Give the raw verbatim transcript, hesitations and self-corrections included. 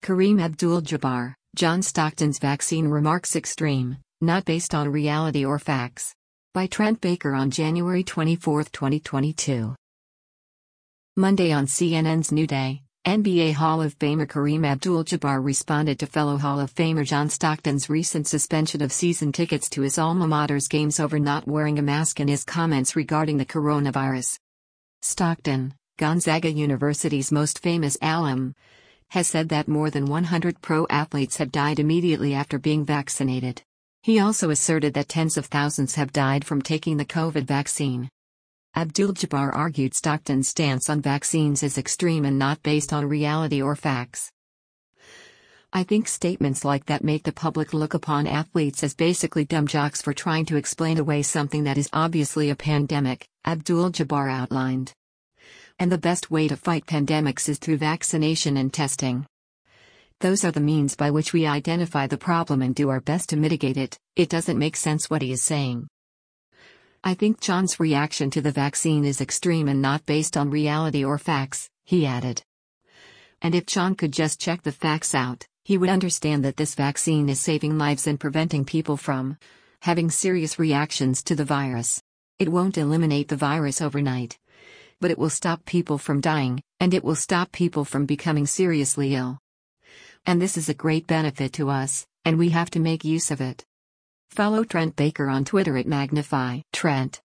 Kareem Abdul-Jabbar, John Stockton's vaccine remarks extreme, not based on reality or facts. By Trent Baker on January twenty-fourth, twenty twenty-two. Monday on C N N's New Day, N B A Hall of Famer Kareem Abdul-Jabbar responded to fellow Hall of Famer John Stockton's recent suspension of season tickets to his alma mater's games over not wearing a mask in his comments regarding the coronavirus. Stockton, Gonzaga University's most famous alum, has said that more than one hundred pro athletes have died immediately after being vaccinated. He also asserted that tens of thousands have died from taking the COVID vaccine. Abdul-Jabbar argued Stockton's stance on vaccines is extreme and not based on reality or facts. I think statements like that make the public look upon athletes as basically dumb jocks for trying to explain away something that is obviously a pandemic, Abdul-Jabbar outlined. And the best way to fight pandemics is through vaccination and testing. Those are the means by which we identify the problem and do our best to mitigate it. It doesn't make sense what he is saying. I think John's reaction to the vaccine is extreme and not based on reality or facts, he added. And if John could just check the facts out, he would understand that this vaccine is saving lives and preventing people from having serious reactions to the virus. It won't eliminate the virus overnight, but it will stop people from dying, and it will stop people from becoming seriously ill. And this is a great benefit to us, and we have to make use of it. Follow Trent Baker on Twitter at Magnify Trent.